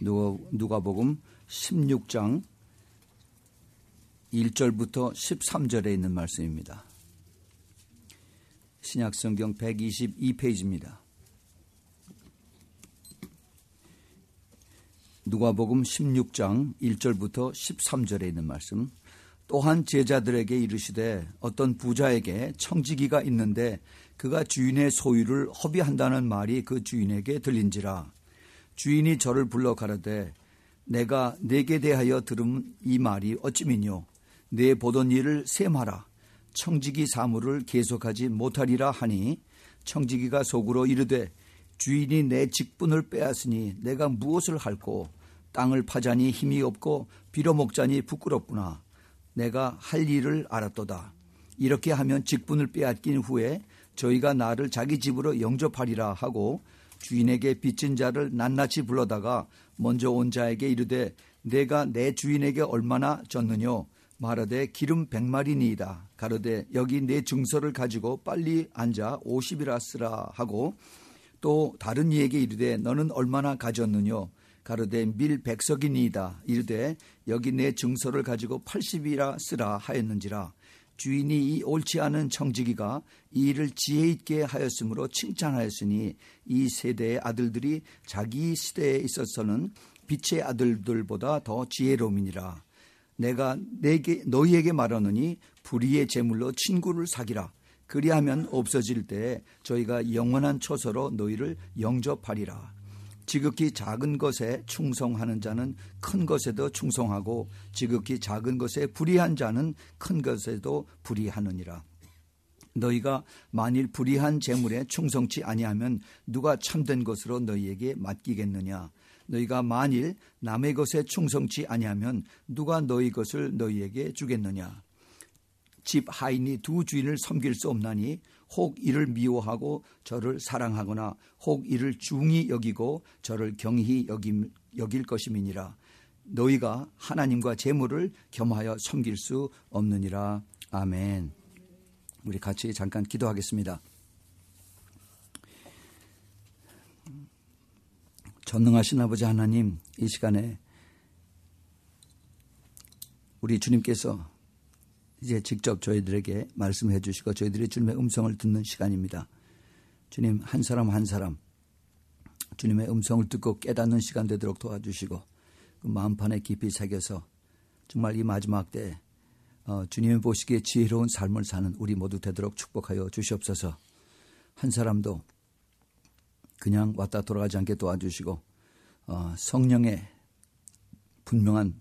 누가복음 16장 1절부터 13절에 있는 말씀입니다. 신약성경 122페이지입니다. 누가복음 16장 1절부터 13절에 있는 말씀. 또한 제자들에게 이르시되 어떤 부자에게 청지기가 있는데 그가 주인의 소유를 허비한다는 말이 그 주인에게 들린지라. 주인이 저를 불러 가라되 내가 네게 대하여 들은 이 말이 어찌미뇨. 네 보던 일을 셈하라. 청지기 사물을 계속하지 못하리라 하니 청지기가 속으로 이르되 주인이 내 직분을 빼앗으니 내가 무엇을 할꼬. 땅을 파자니 힘이 없고 빌어먹자니 부끄럽구나. 내가 할 일을 알았도다. 이렇게 하면 직분을 빼앗긴 후에 저희가 나를 자기 집으로 영접하리라 하고 주인에게 빚진 자를 낱낱이 불러다가 먼저 온 자에게 이르되 내가 내 주인에게 얼마나 졌느뇨. 말하되 기름 100마리니이다. 가로되 여기 내 증서를 가지고 빨리 앉아 50이라 쓰라 하고 또 다른 이에게 이르되 너는 얼마나 가졌느뇨. 가로되 밀 100석이니이다. 이르되 여기 내 증서를 가지고 80이라 쓰라 하였는지라. 주인이 이 옳지 않은 청지기가 이 일을 지혜 있게 하였으므로 칭찬하였으니 이 세대의 아들들이 자기 시대에 있어서는 빛의 아들들보다 더 지혜로움이니라. 내가 너희에게 말하노니 불의의 제물로 친구를 사기라. 그리하면 없어질 때에 저희가 영원한 처소로 너희를 영접하리라. 지극히 작은 것에 충성하는 자는 큰 것에도 충성하고 지극히 작은 것에 불의한 자는 큰 것에도 불의하느니라. 너희가 만일 불의한 재물에 충성치 아니하면 누가 참된 것으로 너희에게 맡기겠느냐. 너희가 만일 남의 것에 충성치 아니하면 누가 너희 것을 너희에게 주겠느냐. 집 하인이 두 주인을 섬길 수 없나니 혹 이를 미워하고 저를 사랑하거나 혹 이를 중히 여기고 저를 경히 여길 것임이니라. 너희가 하나님과 재물을 겸하여 섬길 수 없느니라. 아멘. 우리 같이 잠깐 기도하겠습니다. 전능하신 아버지 하나님, 이 시간에 우리 주님께서 이제 직접 저희들에게 말씀해 주시고 저희들이 주님의 음성을 듣는 시간입니다. 주님, 한 사람 한 사람 주님의 음성을 듣고 깨닫는 시간 되도록 도와주시고 그 마음판에 깊이 새겨서 정말 이 마지막 때 주님이 보시기에 지혜로운 삶을 사는 우리 모두 되도록 축복하여 주시옵소서. 한 사람도 그냥 왔다 돌아가지 않게 도와주시고 성령의 분명한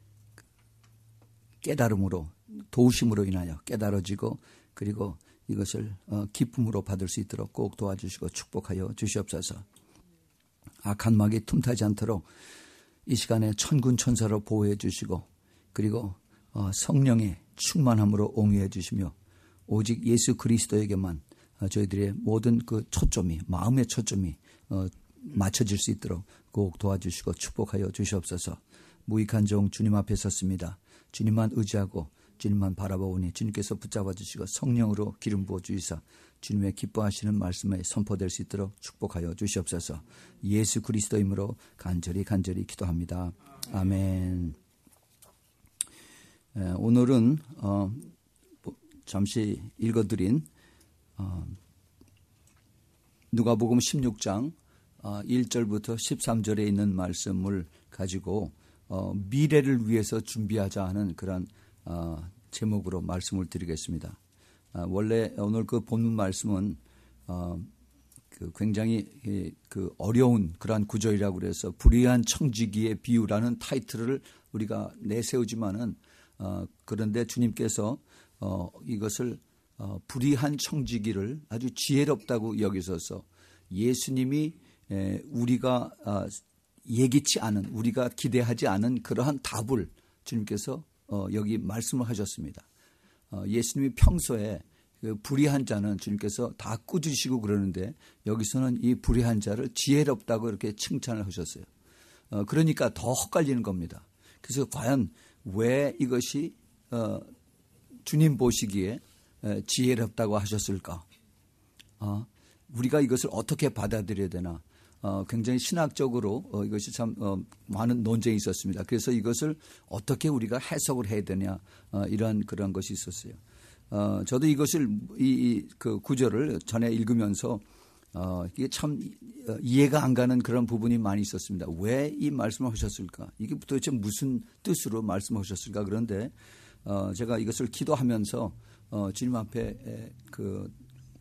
깨달음으로 도우심으로 인하여 깨달아지고 그리고 이것을 기쁨으로 받을 수 있도록 꼭 도와주시고 축복하여 주시옵소서. 악한 마귀 틈타지 않도록 이 시간에 천군 천사로 보호해 주시고 그리고 성령의 충만함으로 옹유해 주시며 오직 예수 그리스도에게만 저희들의 모든 그 초점이 마음의 초점이 맞춰질 수 있도록 꼭 도와주시고 축복하여 주시옵소서. 무익한 종 주님 앞에 섰습니다. 주님만 의지하고 주님만 바라보니 주님께서 붙잡아 주시고 성령으로 기름 부어 주시사 주님의 기뻐하시는 말씀에 선포될 수 있도록 축복하여 주시옵소서. 예수 그리스도 이름으로 간절히 기도합니다. 아멘. 오늘은 잠시 읽어드린 누가복음 16장 1절부터 13절에 있는 말씀을 가지고 미래를 위해서 준비하자 하는 그런 제목으로 말씀을 드리겠습니다. 원래 오늘 그 본문 말씀은 굉장히 어려운 그러한 구절이라고 그래서 불의한 청지기의 비유라는 타이틀을 우리가 내세우지만은 그런데 주님께서 이것을 불의한 청지기를 아주 지혜롭다고 여기셔서 예수님이 우리가 예기치 않은 우리가 기대하지 않은 그러한 답을 주님께서 여기 말씀을 하셨습니다. 예수님이 평소에 그 불의한 자는 주님께서 다 꾸짖으시고 그러는데 여기서는 이 불의한 자를 지혜롭다고 이렇게 칭찬을 하셨어요. 그러니까 더 헛갈리는 겁니다. 그래서 과연 왜 이것이 주님 보시기에 지혜롭다고 하셨을까? 우리가 이것을 어떻게 받아들여야 되나? 굉장히 신학적으로 이것이 참 많은 논쟁이 있었습니다. 그래서 이것을 어떻게 우리가 해석을 해야 되냐 이런 그런 것이 있었어요. 저도 이것을 그 구절을 전에 읽으면서 이게 참 이해가 안 가는 그런 부분이 많이 있었습니다. 왜 이 말씀을 하셨을까? 이게 도대체 무슨 뜻으로 말씀하셨을까? 그런데 제가 이것을 기도하면서 주님 앞에 그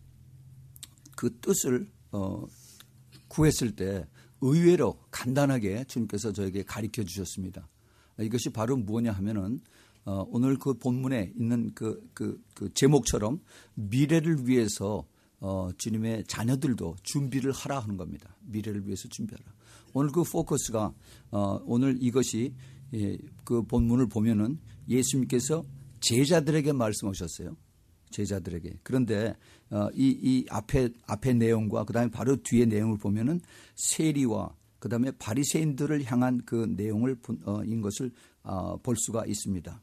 뜻을 구했을 때 의외로 간단하게 주님께서 저에게 가르쳐 주셨습니다. 이것이 바로 무엇냐 하면은 오늘 그 본문에 있는 그 제목처럼 미래를 위해서 주님의 자녀들도 준비를 하라 하는 겁니다. 미래를 위해서 준비하라. 오늘 그 포커스가 오늘 이것이 그 본문을 보면은 예수님께서 제자들에게 말씀하셨어요. 제자들에게. 그런데 이 앞에 내용과 그다음에 바로 뒤에 내용을 보면은 세리와 그다음에 바리새인들을 향한 그 내용을 인 것을 볼 수가 있습니다.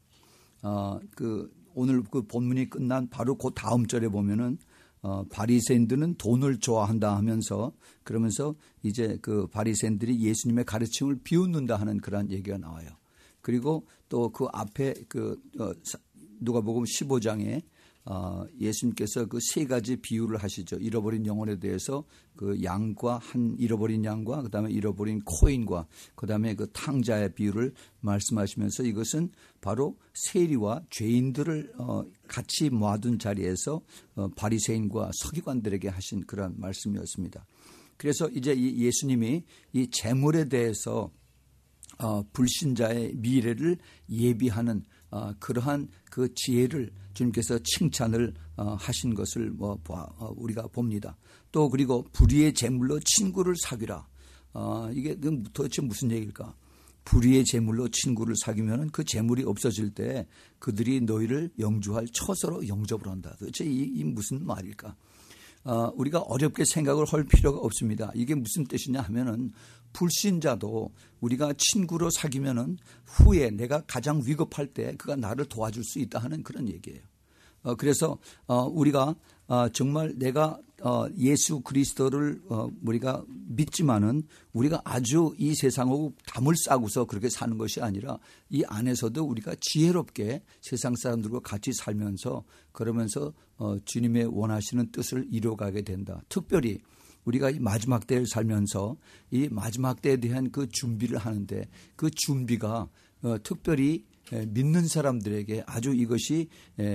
오늘 그 본문이 끝난 바로 그 다음 절에 보면은 바리새인들은 돈을 좋아한다 하면서 그러면서 이제 그 바리새인들이 예수님의 가르침을 비웃는다 하는 그런 얘기가 나와요. 그리고 또 그 앞에 누가복음 15장에 예수님께서 그 세 가지 비유를 하시죠. 잃어버린 영혼에 대해서 그 양과 잃어버린 양과 그다음에 잃어버린 코인과 그다음에 그 탕자의 비유를 말씀하시면서 이것은 바로 세리와 죄인들을 같이 모아둔 자리에서 바리새인과 서기관들에게 하신 그런 말씀이었습니다. 그래서 이제 예수님이 이 재물에 대해서 불신자의 미래를 예비하는 그러한 그 지혜를 주님께서 칭찬을 하신 것을 우리가 봅니다. 또 그리고 불의의 재물로 친구를 사귀라. 이게 도대체 무슨 얘기일까? 불의의 재물로 친구를 사귀면 그 재물이 없어질 때 그들이 너희를 영주할 처소로 영접을 한다. 도대체 이 무슨 말일까? 우리가 어렵게 생각을 할 필요가 없습니다. 이게 무슨 뜻이냐 하면은 불신자도 우리가 친구로 사귀면은 후에 내가 가장 위급할 때 그가 나를 도와줄 수 있다 하는 그런 얘기예요. 그래서 우리가 정말 내가 예수 그리스도를 우리가 믿지만은 우리가 아주 이 세상하고 담을 싸고서 그렇게 사는 것이 아니라 이 안에서도 우리가 지혜롭게 세상 사람들과 같이 살면서 그러면서 주님의 원하시는 뜻을 이루어가게 된다. 특별히 우리가 이 마지막 때를 살면서 이 마지막 때에 대한 그 준비를 하는데 그 준비가 특별히 믿는 사람들에게 아주 이것이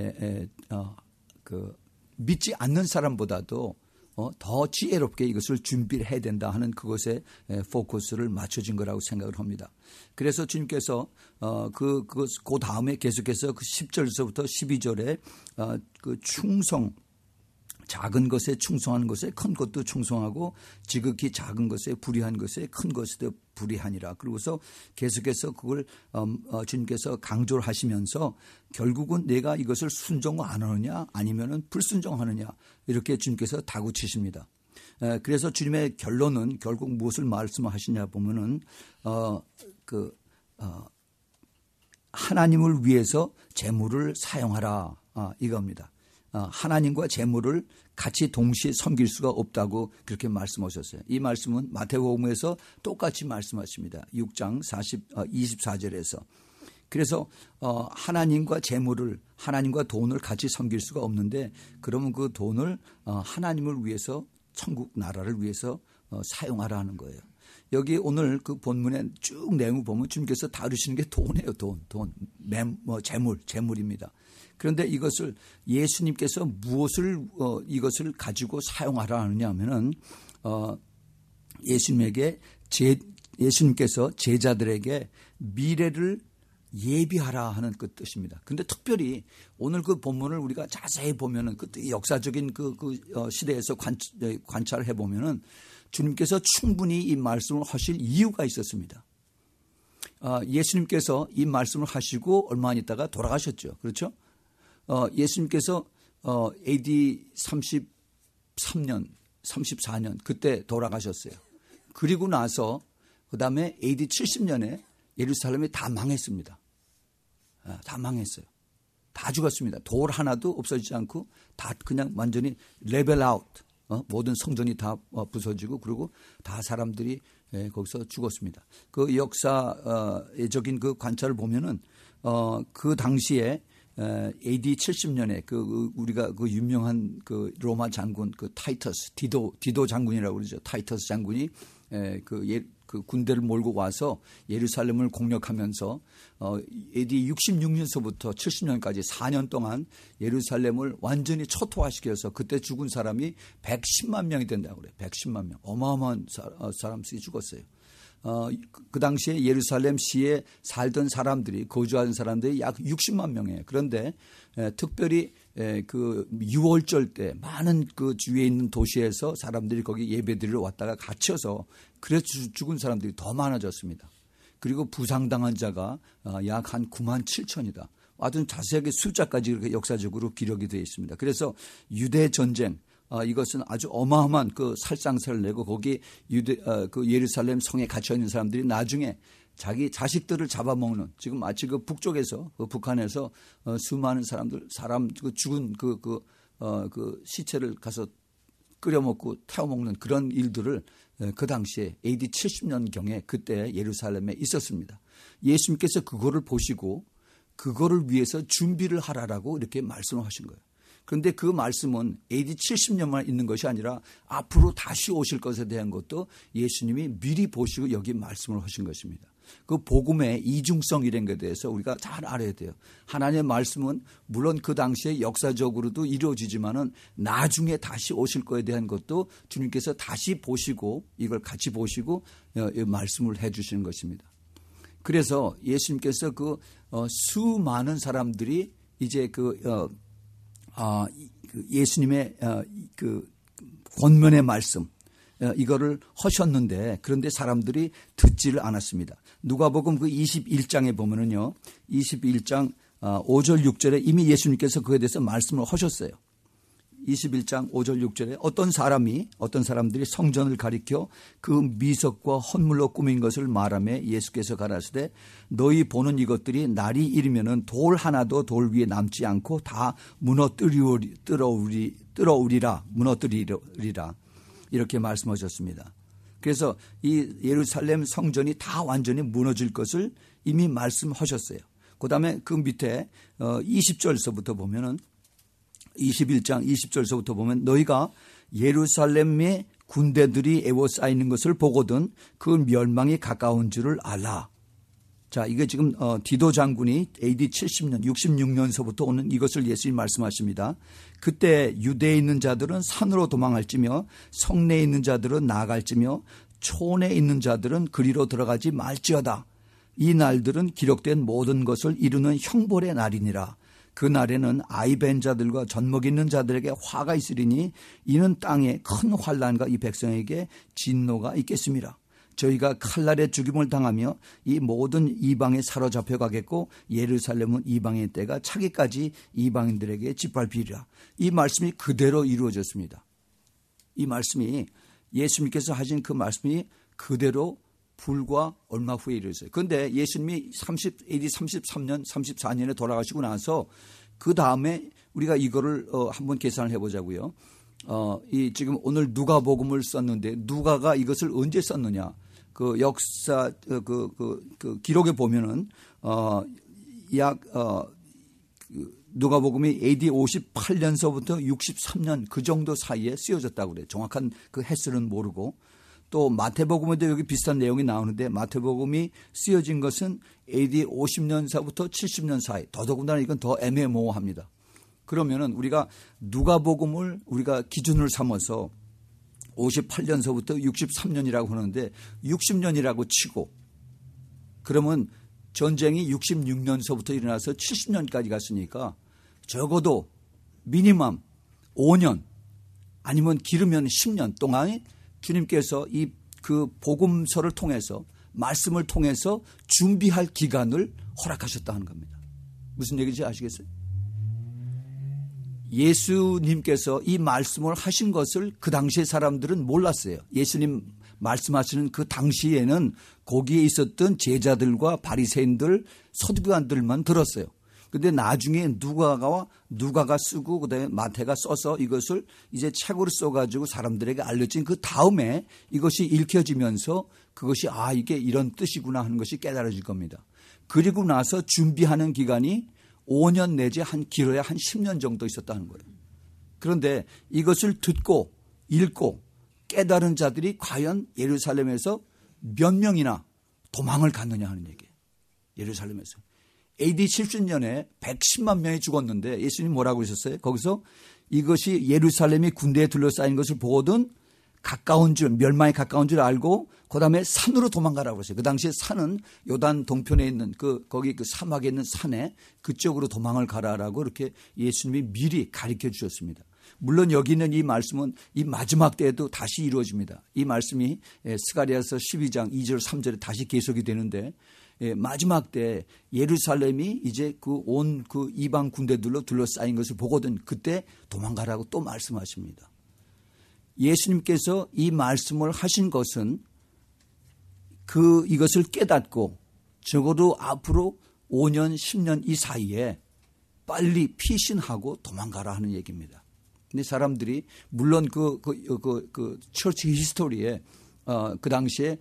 믿지 않는 사람보다도 더 지혜롭게 이것을 준비를 해야 된다 하는 그것에 포커스를 맞춰진 거라고 생각을 합니다. 그래서 주님께서 그 다음에 계속해서 그 10절에서부터 12절에 그 충성 작은 것에 충성하는 것에 큰 것도 충성하고 지극히 작은 것에 불의한 것에 큰 것에도 불의하니라. 그러고서 계속해서 그걸 주님께서 강조를 하시면서 결국은 내가 이것을 순종 안 하느냐 아니면은 불순종하느냐 이렇게 주님께서 다구치십니다. 그래서 주님의 결론은 결국 무엇을 말씀하시냐 보면은 하나님을 위해서 재물을 사용하라 이겁니다. 하나님과 재물을 같이 동시에 섬길 수가 없다고 그렇게 말씀하셨어요. 이 말씀은 마태복음에서 똑같이 말씀하십니다. 6장 24절에서. 그래서 하나님과 재물을 하나님과 돈을 같이 섬길 수가 없는데 그러면 그 돈을 하나님을 위해서 천국 나라를 위해서 사용하라 하는 거예요. 여기 오늘 그 본문에 쭉 내용을 보면 주님께서 다루시는 게 돈이에요. 재물입니다. 그런데 이것을 예수님께서 무엇을 이것을 가지고 사용하라 하느냐 하면은 예수님께서 제자들에게 미래를 예비하라 하는 그 뜻입니다. 그런데 특별히 오늘 그 본문을 우리가 자세히 보면은 그 역사적인 그 시대에서 관찰을 해 보면은 주님께서 충분히 이 말씀을 하실 이유가 있었습니다. 예수님께서 이 말씀을 하시고 얼마 안 있다가 돌아가셨죠. 그렇죠? 예수님께서 AD 33년, 34년 그때 돌아가셨어요. 그리고 나서 그다음에 AD 70년에 예루살렘이 다 망했습니다. 다 망했어요. 다 죽었습니다. 돌 하나도 없어지지 않고 다 그냥 완전히 레벨 아웃, 모든 성전이 다 부서지고 그리고 다 사람들이 거기서 죽었습니다. 그 역사적인 그 관찰을 보면은 그 당시에 AD 70년에 우리가 그 유명한 그 로마 장군 그 타이터스 디도 장군이라고 그러죠. 타이터스 장군이 그 군대를 몰고 와서 예루살렘을 공격하면서 AD 66년서부터 70년까지 4년 동안 예루살렘을 완전히 초토화시켜서 그때 죽은 사람이 110만 명이 된다고 그래요. 110만 명. 어마어마한 사람들이 죽었어요. 그 당시에 예루살렘 시에 살던 사람들이 거주하는 사람들이 약 60만 명이에요. 그런데 특별히 그 6월절 때 많은 그 주위에 있는 도시에서 사람들이 거기 예배드리러 왔다가 갇혀서 그래서 죽은 사람들이 더 많아졌습니다. 그리고 부상당한 자가 약 한 9만 7천이다. 아주 자세하게 숫자까지 이렇게 역사적으로 기록이 되어 있습니다. 그래서 유대 전쟁 이것은 아주 어마어마한 그 살상세를 내고 거기 그 예루살렘 성에 갇혀 있는 사람들이 나중에 자기 자식들을 잡아먹는 지금 마치 그 북쪽에서 그 북한에서 수많은 사람 그 죽은 그 시체를 가서 끓여먹고 태워먹는 그런 일들을 그 당시에 AD 70년경에 그때 예루살렘에 있었습니다. 예수님께서 그거를 보시고 그거를 위해서 준비를 하라라고 이렇게 말씀을 하신 거예요. 그런데 그 말씀은 AD 70년만 있는 것이 아니라 앞으로 다시 오실 것에 대한 것도 예수님이 미리 보시고 여기 말씀을 하신 것입니다. 그 복음의 이중성이라는 것에 대해서 우리가 잘 알아야 돼요. 하나님의 말씀은 물론 그 당시에 역사적으로도 이루어지지만은 나중에 다시 오실 것에 대한 것도 주님께서 다시 보시고 이걸 같이 보시고 말씀을 해 주시는 것입니다. 그래서 예수님께서 그 수많은 사람들이 이제 예수님의 그 권면의 말씀 이거를 하셨는데 그런데 사람들이 듣지를 않았습니다. 누가복음 그 21장에 보면은요. 21장 5절 6절에 이미 예수님께서 그에 대해서 말씀을 하셨어요. 21장 5절 6절에 어떤 사람들이 성전을 가리켜 그 미석과 헌물로 꾸민 것을 말하며 예수께서 가라사대 너희 보는 이것들이 날이 이르면은 돌 하나도 돌 위에 남지 않고 다 무너뜨리리라 이렇게 말씀하셨습니다. 그래서 이 예루살렘 성전이 다 완전히 무너질 것을 이미 말씀하셨어요. 그다음에 그 밑에 20절서부터 보면은 21장 20절서부터 보면 너희가 예루살렘의 군대들이 에워싸이는 것을 보거든 그 멸망이 가까운 줄을 알라. 자, 이게 지금 디도 장군이 AD 70년 66년서부터 오는 이것을 예수님이 말씀하십니다. 그때 유대에 있는 자들은 산으로 도망할지며 성내에 있는 자들은 나아갈지며 촌에 있는 자들은 그리로 들어가지 말지어다. 이 날들은 기록된 모든 것을 이루는 형벌의 날이니라. 그 날에는 아이벤 자들과 젖먹이 있는 자들에게 화가 있으리니 이는 땅에 큰 환난과 이 백성에게 진노가 있겠습니다. 저희가 칼날에 죽임을 당하며 이 모든 이방에 사로잡혀 가겠고 예루살렘은 이방의 때가 차기까지 이방인들에게 짓밟히리라. 이 말씀이 그대로 이루어졌습니다. 이 말씀이 예수님께서 하신 그 말씀이 그대로 불과 얼마 후에 이르렀어요. 그런데 예수님이 AD 33년, 34년에 돌아가시고 나서 그 다음에 우리가 이거를 한번 계산을 해보자고요. 이 지금 오늘 누가복음을 썼는데 누가가 이것을 언제 썼느냐? 그 역사 그 기록에 보면은 누가복음이 AD 58년서부터 63년 그 정도 사이에 쓰여졌다고 그래요. 정확한 그 횟수는 모르고. 또 마태복음에도 여기 비슷한 내용이 나오는데 마태복음이 쓰여진 것은 AD 50년서부터 70년 사이. 더더군다나 이건 더 애매모호합니다. 그러면은 우리가 누가복음을 우리가 기준을 삼아서 58년서부터 63년이라고 하는데 60년이라고 치고 그러면 전쟁이 66년서부터 일어나서 70년까지 갔으니까 적어도 미니멈 5년 아니면 길으면 10년 동안 주님께서 그 복음서를 통해서 말씀을 통해서 준비할 기간을 허락하셨다는 겁니다. 무슨 얘기인지 아시겠어요? 예수님께서 이 말씀을 하신 것을 그 당시의 사람들은 몰랐어요. 예수님 말씀하시는 그 당시에는 거기에 있었던 제자들과 바리새인들, 서두관들만 들었어요. 근데 나중에 누가가 쓰고 그다음에 마태가 써서 이것을 이제 책으로 써가지고 사람들에게 알려진 그 다음에 이것이 읽혀지면서 그것이 이게 이런 뜻이구나 하는 것이 깨달아질 겁니다. 그리고 나서 준비하는 기간이 5년 내지 길어야 한 10년 정도 있었다는 거예요. 그런데 이것을 듣고 읽고 깨달은 자들이 과연 예루살렘에서 몇 명이나 도망을 갔느냐 하는 얘기예요. 예루살렘에서. AD 70년에 110만 명이 죽었는데 예수님 뭐라고 하셨어요? 거기서 이것이 예루살렘이 군대에 둘러싸인 것을 보거든 가까운 줄, 멸망에 가까운 줄 알고 그다음에 산으로 도망가라고 그랬어요. 그 당시에 산은 요단 동편에 있는 거기 그 사막에 있는 산에 그쪽으로 도망을 가라라고 이렇게 예수님이 미리 가르쳐 주셨습니다. 물론 여기 있는 이 말씀은 이 마지막 때에도 다시 이루어집니다. 이 말씀이 스가랴서 12장 2절 3절에 다시 계속이 되는데 마지막 때 예루살렘이 이제 온 이방 군대들로 둘러싸인 것을 보거든 그때 도망가라고 또 말씀하십니다. 예수님께서 이 말씀을 하신 것은 이것을 깨닫고 적어도 앞으로 5년, 10년 이 사이에 빨리 피신하고 도망가라 하는 얘기입니다. 근데 사람들이 물론 처치 히스토리에 그 당시에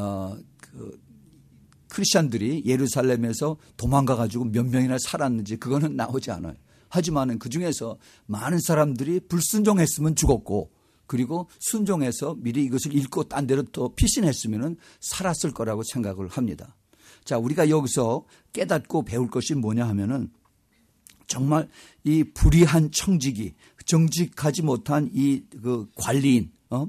크리스찬들이 예루살렘에서 도망가 가지고 몇 명이나 살았는지 그거는 나오지 않아요. 하지만은 그 중에서 많은 사람들이 불순종했으면 죽었고 그리고 순종해서 미리 이것을 읽고 딴 데로 또 피신했으면은 살았을 거라고 생각을 합니다. 자, 우리가 여기서 깨닫고 배울 것이 뭐냐 하면은 정말 이 불의한 청지기, 정직하지 못한 관리인,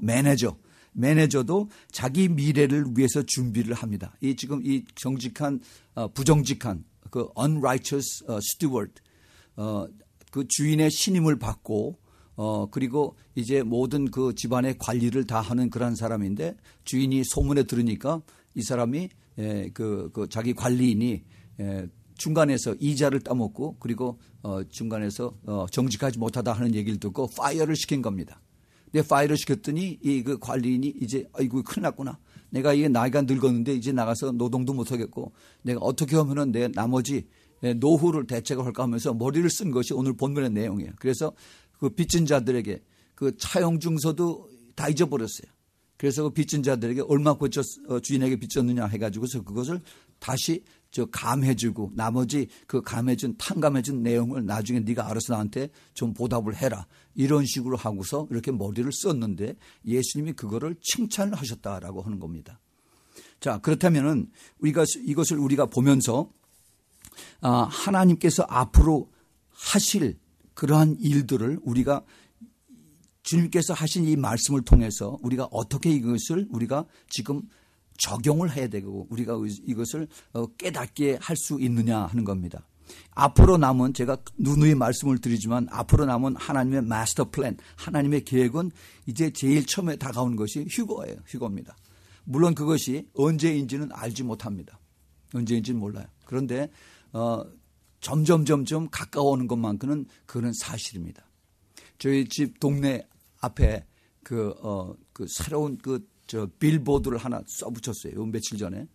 매니저도 자기 미래를 위해서 준비를 합니다. 지금 이 정직한, 부정직한 unrighteous steward, 그 주인의 신임을 받고 그리고 이제 모든 그 집안의 관리를 다 하는 그런 사람인데 주인이 소문에 들으니까 이 사람이 자기 관리인이 중간에서 이자를 따먹고 그리고 중간에서 정직하지 못하다 하는 얘기를 듣고 파이어를 시킨 겁니다. 근데 파이어를 시켰더니 그 관리인이 이제 아이고 큰일 났구나. 내가 이게 나이가 늙었는데 이제 나가서 노동도 못하겠고 내가 어떻게 하면은 내 나머지 노후를 대책을 할까 하면서 머리를 쓴 것이 오늘 본문의 내용이에요. 그래서 그 빚진 자들에게 그 차용 증서도 다 잊어버렸어요. 그래서 그 빚진 자들에게 얼마 고쳐 주인에게 빚졌느냐 해가지고서 그것을 다시 감해주고 나머지 그 탕감해준 내용을 나중에 네가 알아서 나한테 좀 보답을 해라. 이런 식으로 하고서 이렇게 머리를 썼는데 예수님이 그거를 칭찬을 하셨다라고 하는 겁니다. 자, 그렇다면은 이것을 우리가 보면서 하나님께서 앞으로 하실 그러한 일들을 우리가 주님께서 하신 이 말씀을 통해서 우리가 어떻게 이것을 우리가 지금 적용을 해야 되고 우리가 이것을 깨닫게 할 수 있느냐 하는 겁니다. 앞으로 남은 제가 누누이 말씀을 드리지만 앞으로 남은 하나님의 마스터 플랜, 하나님의 계획은 이제 제일 처음에 다가오는 것이 휴거예요. 휴거입니다. 물론 그것이 언제인지는 알지 못합니다. 언제인지는 몰라요. 그런데 점점 가까워오는 것만큼은 그건 사실입니다. 저희 집 동네 앞에 새로운 빌보드를 하나 써붙였어요. 며칠 전에.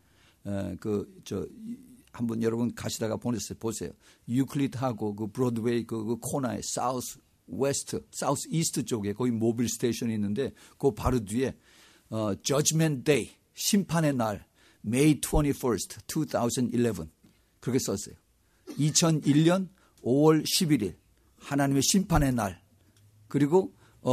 한번 여러분 가시다가 보세요. 유클리드하고 그 브로드웨이 그 코너에 사우스 이스트 쪽에 거기 모빌 스테이션이 있는데 그 바로 뒤에 Judgment Day, 심판의 날, May 21st, 2011 그렇게 썼어요. 2001년 5월 11일 하나님의 심판의 날 그리고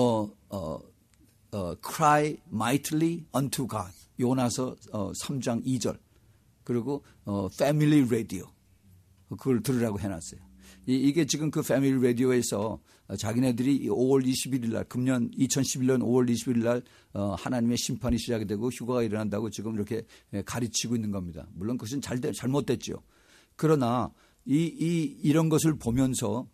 Cry mightily unto God 요나서 3장 2절 그리고 Family Radio 그걸 들으라고 해놨어요. 이게 지금 그 Family Radio에서 자기네들이 5월 21일 날 금년 2011년 5월 21일 날 하나님의 심판이 시작이 되고 휴가가 일어난다고 지금 이렇게 가르치고 있는 겁니다. 물론 그것은 잘못됐죠. 그러나 이런 것을 보면서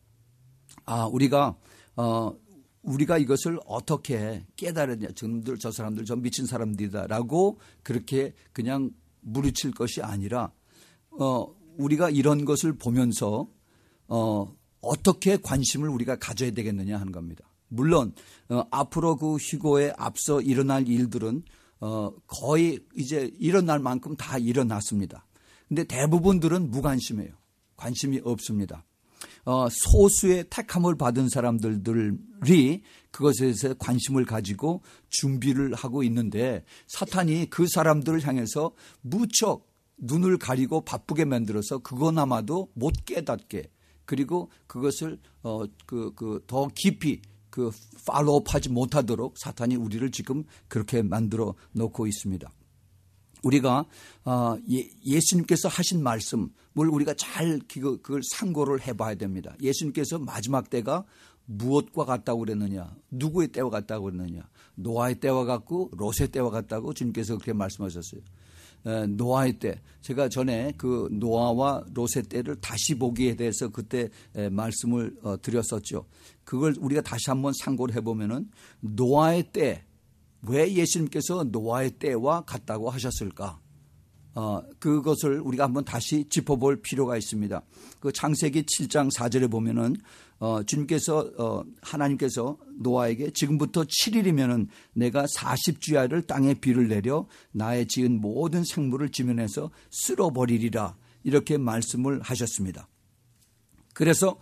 우리가 이것을 어떻게 깨달았냐. 저 사람들 저 미친 사람들이다라고 그렇게 그냥 무리칠 것이 아니라 우리가 이런 것을 보면서 어떻게 관심을 우리가 가져야 되겠느냐 하는 겁니다. 물론 앞으로 그 휴거에 앞서 일어날 일들은 거의 이제 일어날 만큼 다 일어났습니다. 근데 대부분들은 무관심해요. 관심이 없습니다. 소수의 택함을 받은 사람들이 그것에 대해서 관심을 가지고 준비를 하고 있는데 사탄이 그 사람들을 향해서 무척 눈을 가리고 바쁘게 만들어서 그거나마도 못 깨닫게 그리고 그것을 더 깊이 팔로우하지 못하도록 사탄이 우리를 지금 그렇게 만들어 놓고 있습니다. 우리가 예수님께서 하신 말씀을 우리가 잘 그걸 상고를 해봐야 됩니다. 예수님께서 마지막 때가 무엇과 같다고 그랬느냐, 누구의 때와 같다고 그랬느냐, 노아의 때와 같고 롯의 때와 같다고 주님께서 그렇게 말씀하셨어요. 노아의 때, 제가 전에 그 노아와 롯의 때를 다시 보기에 대해서 그때 말씀을 드렸었죠. 그걸 우리가 다시 한번 상고를 해보면은 노아의 때, 왜 예수님께서 노아의 때와 같다고 하셨을까? 그것을 우리가 한번 다시 짚어볼 필요가 있습니다. 그 창세기 7장 4절에 보면은 주님께서 하나님께서 노아에게 지금부터 7일이면은 내가 40주야를 땅에 비를 내려 나의 지은 모든 생물을 지면에서 쓸어버리리라 이렇게 말씀을 하셨습니다. 그래서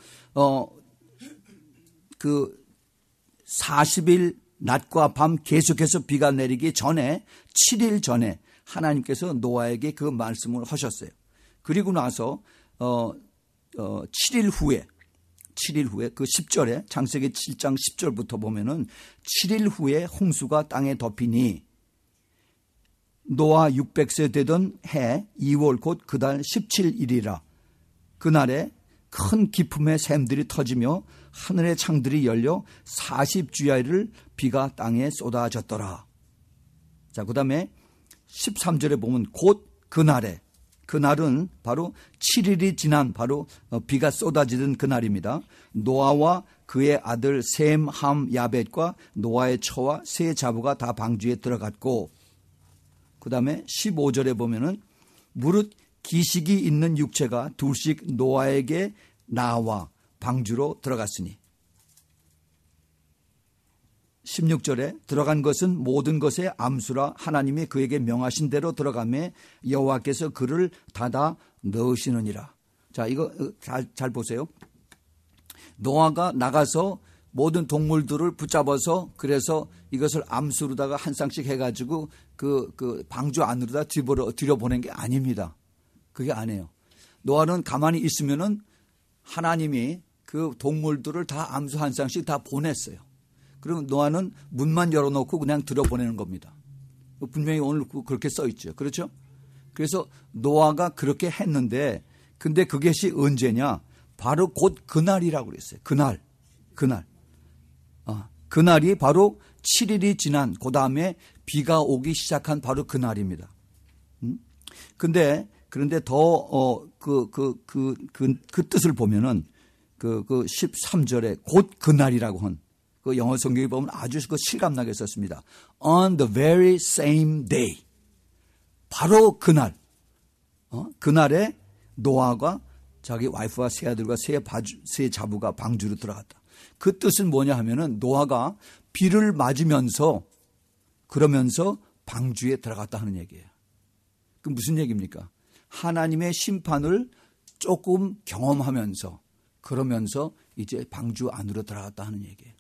그 40일 낮과 밤 계속해서 비가 내리기 전에 7일 전에 하나님께서 노아에게 그 말씀을 하셨어요. 그리고 나서 7일 후에 그 10절에 창세기 7장 10절부터 보면은 7일 후에 홍수가 땅에 덮이니 노아 600세 되던 해 2월 곧 그달 17일이라 그날에 큰 기품의 샘들이 터지며 하늘의 창들이 열려 40주야를 비가 땅에 쏟아졌더라. 자, 그 다음에 13절에 보면 곧 그날에, 그날은 바로 7일이 지난 바로 비가 쏟아지던 그날입니다. 노아와 그의 아들 셈, 함, 야벳과 노아의 처와 세 자부가 다 방주에 들어갔고, 그 다음에 15절에 보면은 무릇 기식이 있는 육체가 둘씩 노아에게 나와 방주로 들어갔으니 16절에 들어간 것은 모든 것의 암수라 하나님이 그에게 명하신 대로 들어가매 여호와께서 그를 닫아 넣으시느니라. 자, 이거 잘 보세요. 노아가 나가서 모든 동물들을 붙잡아서 그래서 이것을 암수로다가 한 쌍씩 해가지고 그 방주 안으로다 들여보낸 게 아닙니다. 그게 아니에요. 노아는 가만히 있으면은 하나님이 그 동물들을 다 암수 한 쌍씩 다 보냈어요. 그리고 노아는 문만 열어놓고 그냥 들어보내는 겁니다. 분명히 오늘 그렇게 써 있죠. 그렇죠? 그래서 노아가 그렇게 했는데 근데 그것이 언제냐? 바로 곧 그날이라고 그랬어요. 그날이 바로 7일이 지난 그 다음에 비가 오기 시작한 바로 그날입니다. 그런데 더 그 뜻을 보면은 그 13절에 곧 그날이라고 한 그 영어 성경에 보면 아주 그 실감나게 썼습니다. On the very same day. 바로 그날. 그날에 노아가 자기 와이프와 세 아들과 세 자부가 방주로 들어갔다. 그 뜻은 뭐냐 하면은 노아가 비를 맞으면서 그러면서 방주에 들어갔다 하는 얘기예요. 그 무슨 얘기입니까? 하나님의 심판을 조금 경험하면서 그러면서 이제 방주 안으로 들어갔다 하는 얘기예요.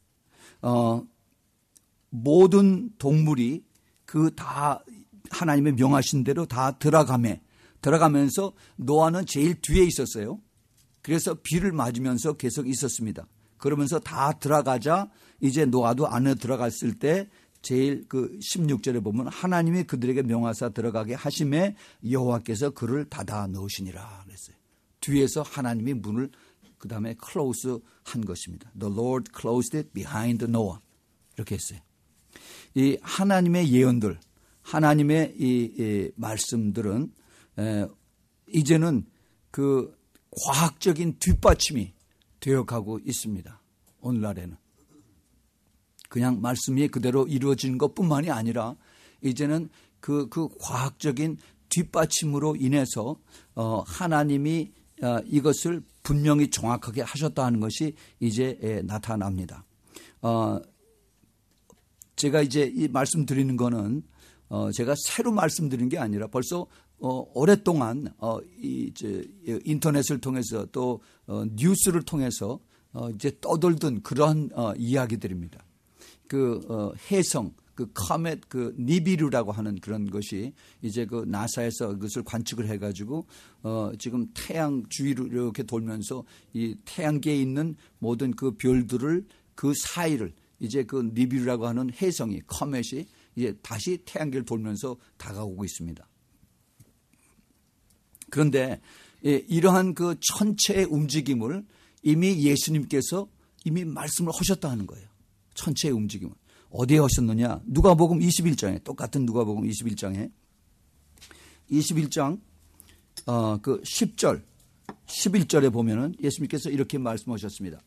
모든 동물이 그 다 하나님의 명하신 대로 다 들어가면서 노아는 제일 뒤에 있었어요. 그래서 비를 맞으면서 계속 있었습니다. 그러면서 다 들어가자 이제 노아도 안에 들어갔을 때 제일 그 16절에 보면 하나님이 그들에게 명하사 들어가게 하심에 여호와께서 그를 닫아 넣으시니라 그랬어요. 뒤에서 하나님이 문을 그 다음에 close 한 것입니다. The Lord closed it behind Noah. 이렇게 했어요. 이 하나님의 예언들, 하나님의 이 말씀들은 이제는 그 과학적인 뒷받침이 되어가고 있습니다. 오늘날에는. 그냥 말씀이 그대로 이루어진 것뿐만이 아니라 이제는 그 과학적인 뒷받침으로 인해서 하나님이 이것을 분명히 정확하게 하셨다는 것이 이제 나타납니다. 제가 이제 이 말씀드리는 거는 제가 새로 말씀드린 게 아니라 벌써 오랫동안 인터넷을 통해서 또 뉴스를 통해서 이제 떠돌던 그러한 이야기들입니다. 해성, 카멧, 니비루라고 하는 그런 것이 이제 나사에서 그것을 관측을 해가지고 지금 태양 주위로 이렇게 돌면서 이 태양계에 있는 모든 그 별들을 그 사이를 이제 니비루라고 하는 해성이 카멧이 이제 다시 태양계를 돌면서 다가오고 있습니다. 그런데 이러한 천체의 움직임을 이미 예수님께서 이미 말씀을 하셨다는 거예요. 천체의 움직임을. 어디에 하셨느냐? 누가복음 21장에 똑같은 누가복음 21장에 21장 10절 11절에 보면은 예수님께서 이렇게 말씀하셨습니다.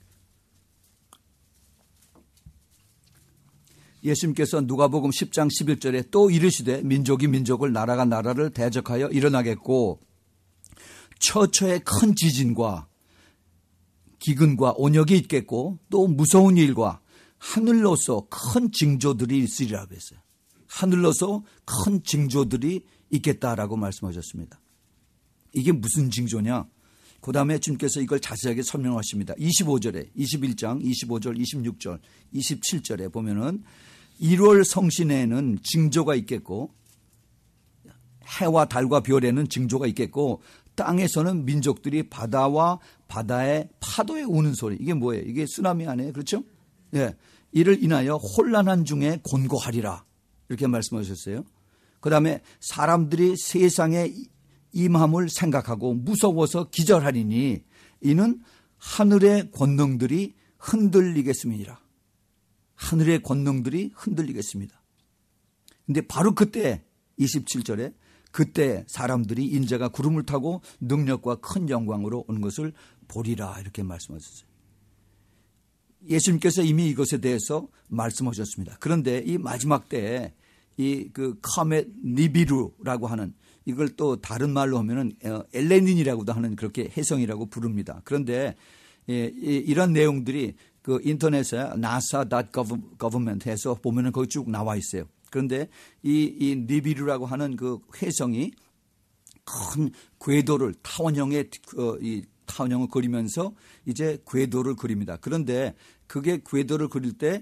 예수님께서 누가복음 10장 11절에 또 이르시되 민족이 민족을 나라가 나라를 대적하여 일어나겠고 처처의 큰 지진과 기근과 온역이 있겠고 또 무서운 일과 하늘로서 큰 징조들이 있으리라고 했어요. 하늘로서 큰 징조들이 있겠다라고 말씀하셨습니다. 이게 무슨 징조냐? 그 다음에 주님께서 이걸 자세하게 설명하십니다. 25절에 21장 25절 26절 27절에 보면은 1월 성신에는 징조가 있겠고 해와 달과 별에는 징조가 있겠고 땅에서는 민족들이 바다와 바다의 파도에 우는 소리. 이게 뭐예요? 이게 쓰나미 아니에요? 그렇죠? 예. 이를 인하여 혼란한 중에 곤고하리라. 이렇게 말씀하셨어요. 그 다음에 사람들이 세상에 임함을 생각하고 무서워서 기절하리니 이는 하늘의 권능들이 흔들리겠음이니라. 하늘의 권능들이 흔들리겠습니다. 근데 바로 그때 27절에 그때 사람들이 인자가 구름을 타고 능력과 큰 영광으로 온 것을 보리라 이렇게 말씀하셨어요. 예수님께서 이미 이것에 대해서 말씀하셨습니다. 그런데 이 마지막 때에 이 카멧 니비루라고 하는 이걸 또 다른 말로 하면은 엘레닌이라고도 하는 그렇게 해성이라고 부릅니다. 그런데 이런 내용들이 인터넷에 nasa.government에서 보면은 거기 쭉 나와 있어요. 그런데 이 니비루라고 하는 해성이 큰 궤도를 타원형의 타원형을 그리면서 이제 궤도를 그립니다. 그런데 그게 궤도를 그릴 때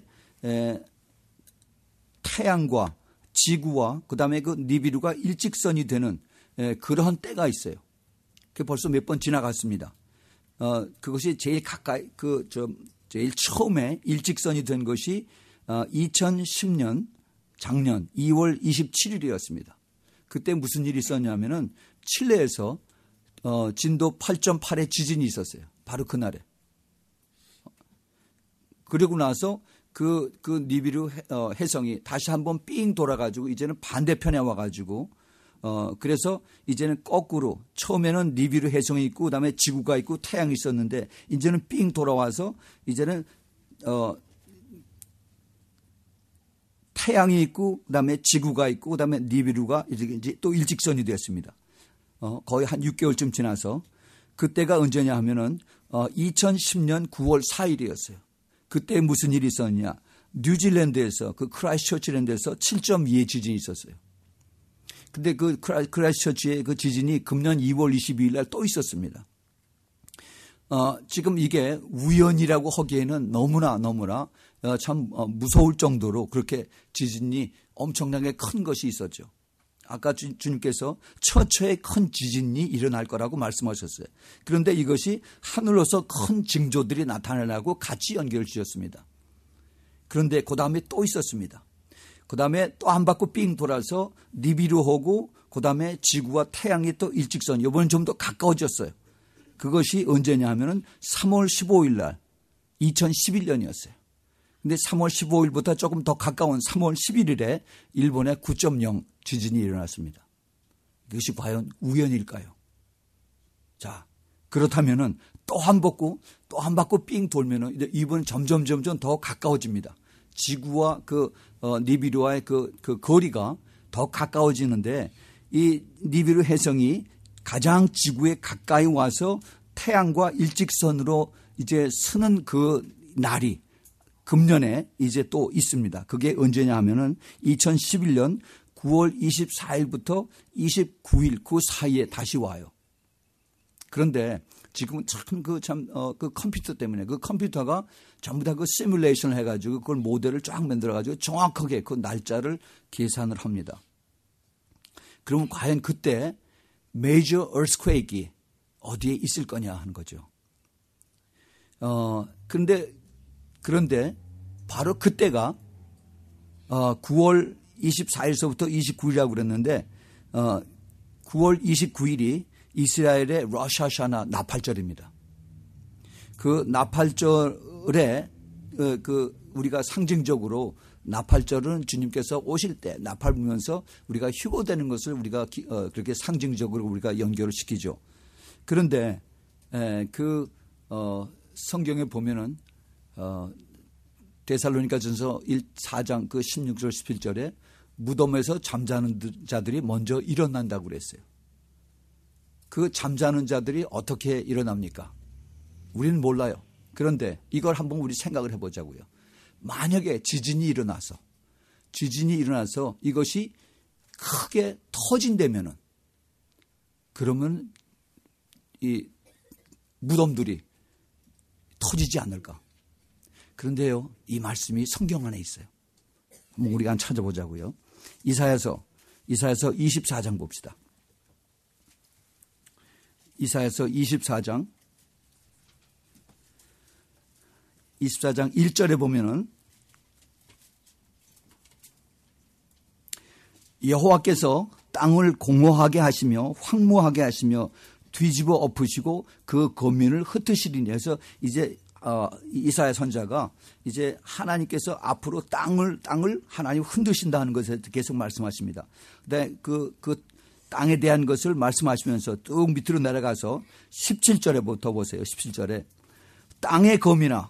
태양과 지구와 그다음에 니비루가 일직선이 되는 그러한 때가 있어요. 그게 벌써 몇 번 지나갔습니다. 그것이 제일 가까이 제일 처음에 일직선이 된 것이 2010년 작년 2월 27일이었습니다. 그때 무슨 일이 있었냐면은 칠레에서 진도 8.8의 지진이 있었어요. 바로 그날에. 그리고 나서 그 니비루 해성이 다시 한번 삥 돌아가지고 이제는 반대편에 와가지고 그래서 이제는 거꾸로 처음에는 니비루 해성이 있고 그다음에 지구가 있고 태양이 있었는데 이제는 삥 돌아와서 이제는 태양이 있고 그다음에 지구가 있고 그다음에 니비루가 이제 또 일직선이 되었습니다. 거의 한 6개월쯤 지나서 그때가 언제냐 하면은 2010년 9월 4일이었어요. 그때 무슨 일이 있었냐? 뉴질랜드에서 크라이스트처치랜드에서 7.2의 지진이 있었어요. 근데 크라이스트처치의 그 지진이 금년 2월 22일 날 또 있었습니다. 지금 이게 우연이라고 하기에는 너무나 참 무서울 정도로 그렇게 지진이 엄청나게 큰 것이 있었죠. 아까 주님께서 처처의 큰 지진이 일어날 거라고 말씀하셨어요. 그런데 이것이 하늘로서 큰 징조들이 나타나고 같이 연결을 지었습니다. 그런데 그 다음에 또 있었습니다. 그 다음에 또 한 바퀴 삥 돌아서 니비루하고 그 다음에 지구와 태양이 또 일직선, 이번엔 좀 더 가까워졌어요. 그것이 언제냐 하면은 3월 15일 날 2011년이었어요. 근데 3월 15일부터 조금 더 가까운 3월 11일에 일본에 9.0 지진이 일어났습니다. 이것이 과연 우연일까요? 자, 그렇다면은 또 한 바퀴 삥 돌면은 이번엔 점점 더 가까워집니다. 지구와 니비루와의 그 거리가 더 가까워지는데 이 니비루 해성이 가장 지구에 가까이 와서 태양과 일직선으로 이제 서는 그 날이 금년에 이제 또 있습니다. 그게 언제냐 하면은 2011년 9월 24일부터 29일 그 사이에 다시 와요. 그런데 지금은 그 컴퓨터 때문에 그 컴퓨터가 전부 다 그 시뮬레이션을 해가지고 그걸 모델을 쫙 만들어가지고 정확하게 그 날짜를 계산을 합니다. 그러면 과연 그때 메이저 earthquake이 어디에 있을 거냐 하는 거죠. 그런데 바로 그때가 9월 24일서부터 29일이라고 그랬는데 9월 29일이 이스라엘의 로sh 하샤나 나팔절입니다. 그 나팔절에 우리가 상징적으로 나팔절은 주님께서 오실 때 나팔 불면서 우리가 휴거되는 것을 우리가 그렇게 상징적으로 우리가 연결을 시키죠. 그런데 성경에 보면은 데살로니가전서 4장 그 16절 17절에 무덤에서 잠자는 자들이 먼저 일어난다고 그랬어요. 그 잠자는 자들이 어떻게 일어납니까? 우리는 몰라요. 그런데 이걸 한번 우리 생각을 해보자고요. 만약에 지진이 일어나서 이것이 크게 터진다면은 그러면 이 무덤들이 터지지 않을까? 그런데요, 이 말씀이 성경 안에 있어요. 한번 우리가 한번 찾아보자고요. 이사야서 24장 봅시다. 이사야서 24장 1절에 보면은 여호와께서 땅을 공허하게 하시며 황무하게 하시며 뒤집어 엎으시고 그 거민을 흩으시리니. 그래서 이제 이사야 선자가 이제 하나님께서 앞으로 땅을 하나님 흔드신다 하는 것에 계속 말씀하십니다. 근데 그 땅에 대한 것을 말씀하시면서 쭉 밑으로 내려가서 17절에부터 보세요. 17절에 땅의 검이나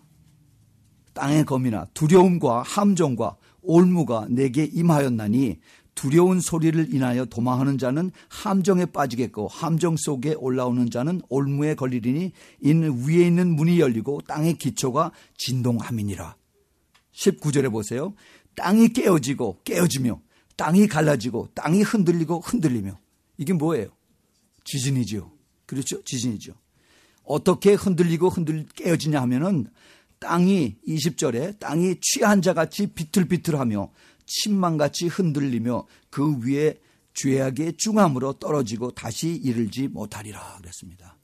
두려움과 함정과 올무가 내게 임하였나니 두려운 소리를 인하여 도망하는 자는 함정에 빠지겠고 함정 속에 올라오는 자는 올무에 걸리리니 이는 위에 있는 문이 열리고 땅의 기초가 진동함이니라. 19절에 보세요. 땅이 깨어지며 땅이 갈라지고 땅이 흔들리며 이게 뭐예요? 지진이죠. 그렇죠? 지진이죠. 어떻게 흔들리고 깨어지냐 하면은 땅이 20절에 땅이 취한 자같이 비틀비틀하며 침망같이 흔들리며 그 위에 죄악의 중함으로 떨어지고 다시 이르지 못하리라 그랬습니다.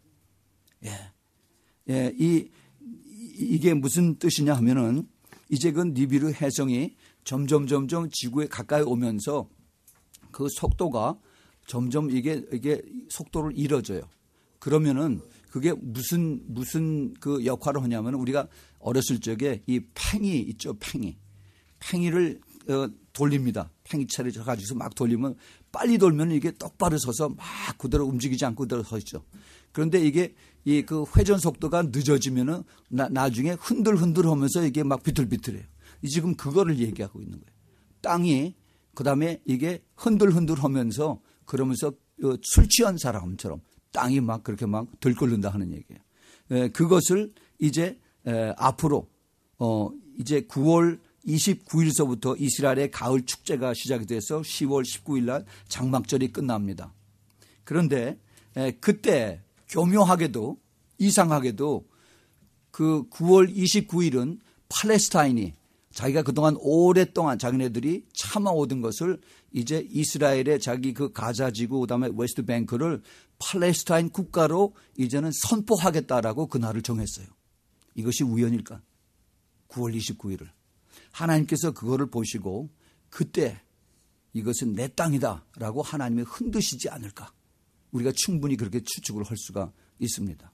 이게 무슨 뜻이냐 하면은 이제 그 니비루 해성이 점점 지구에 가까이 오면서 그 속도가 점점 이게 속도를 잃어져요. 그러면은 그게 무슨 그 역할을 하냐면 우리가 어렸을 적에 이 팽이 있죠. 팽이를 돌립니다. 팽이차를 가지고서 막 돌리면 빨리 돌면 이게 똑바로 서서 막 그대로 움직이지 않고 그대로 서 있죠. 그런데 이게 그 회전 속도가 늦어지면은 나중에 흔들하면서 이게 막 비틀비틀해요. 지금 그거를 얘기하고 있는 거예요. 땅이 그다음에 이게 흔들하면서 그러면서 술 취한 사람처럼 땅이 막 그렇게 막 들끓는다 하는 얘기예요. 그것을 이제 앞으로 이제 9월 29일서부터 이스라엘의 가을 축제가 시작이 돼서 10월 19일 날 장막절이 끝납니다. 그런데 그때 교묘하게도 이상하게도 그 9월 29일은 팔레스타인이 자기가 그동안 오랫동안 자기네들이 참아오던 것을 이제 이스라엘의 자기 그 가자지구 그다음에 웨스트뱅크를 팔레스타인 국가로 이제는 선포하겠다라고 그날을 정했어요. 이것이 우연일까? 9월 29일을. 하나님께서 그거를 보시고 그때 이것은 내 땅이다라고 하나님이 흔드시지 않을까? 우리가 충분히 그렇게 추측을 할 수가 있습니다.